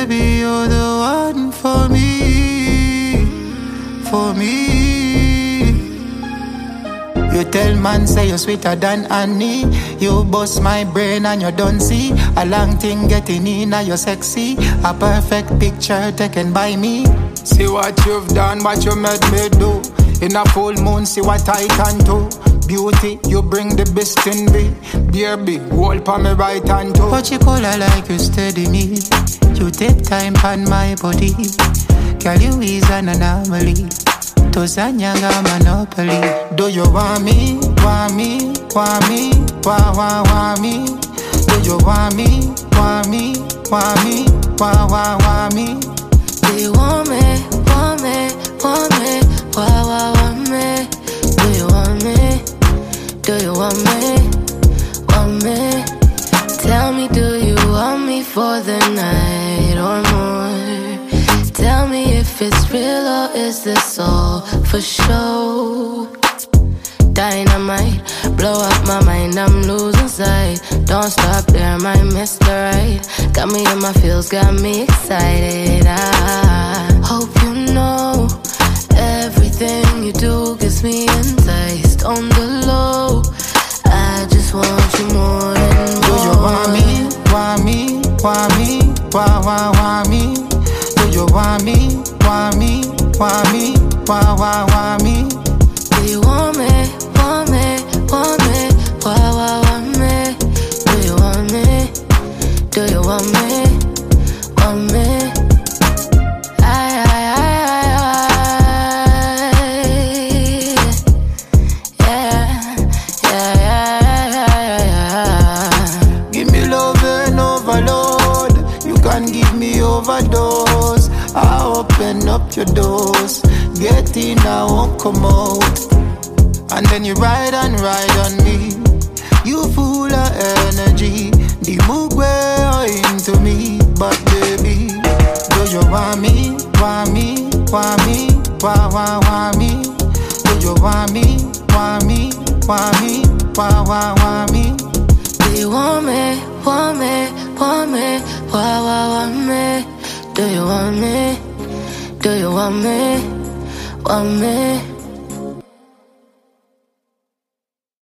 baby, you're the one for me, for me. You tell man say you're sweeter than honey. You bust my brain and you don't see a long thing getting in, now you're sexy. A perfect picture taken by me. See what you've done, what you made me do. In a full moon, see what I can do. Beauty, you bring the best in me. Baby, hold on me right hand too. What you call I like you steady me. You take time on my body. Girl, you is an anomaly. Tozanyanga monopoly. Do you want me, want me, want me, want me? Do you want me, want me, want me, want me? Do you want me, want me, want me, want me? Do you want me, do you want me, want me? Tell me, do you want me for the night or more? Tell me if it's real or is this all for show? Dynamite, blow up my mind, I'm losing sight. Don't stop there, my Mr. Right. Got me in my feels, got me excited. I hope you know everything you do gets me enticed on the low. I just want you more and more. Do you want me, want me, want me, want me? Do you want me, want me, want me, want me? Do you want me, want me, want me, want me? Do you want me, do you want me, want me? Give me love and overload. You can give me overdose. I open up your doors. Get in, I won't come out. And then you ride on me. You full of energy. The mugwe into me. But baby, do you want me, want me, want me, want me? Do you want me, want me, want me, want me? Do you want me, want me, want me, want me? Do you want me, do you want me, want me?